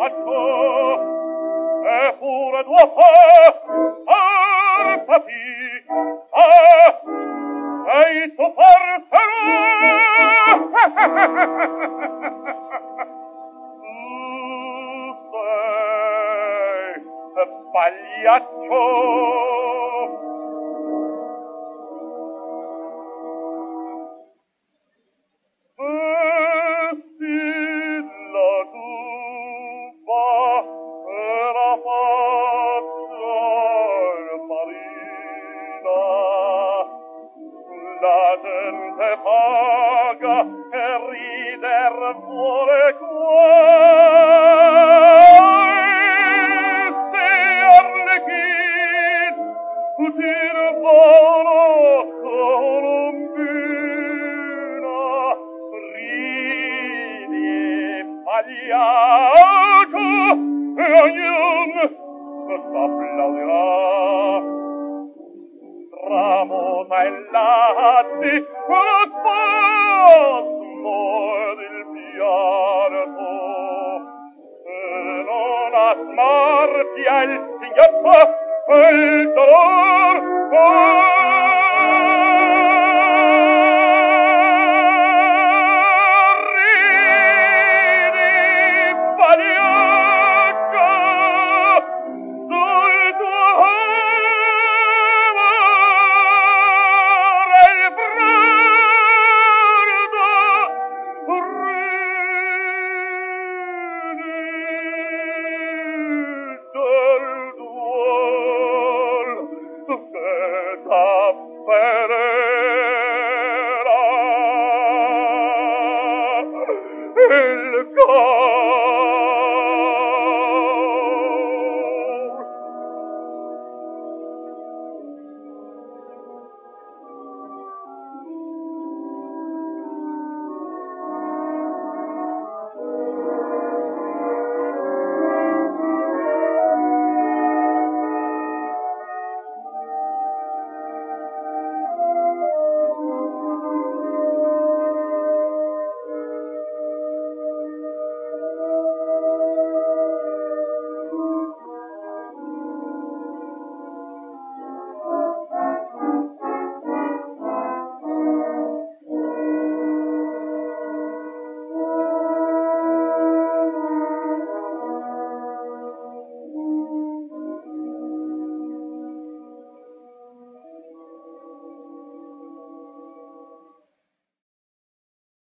Eppure tuo papì, sei tu forse sei pagliaccio. La gente paga e rider vuole queste arlecchini uscir volo colombina ridi pagliaccio e ognun t'applaudirà. Tramuta il latti con spasmo ed il pianto e non asmartia il singhiozzo e il dolor ridi pagliaccio sul tuo il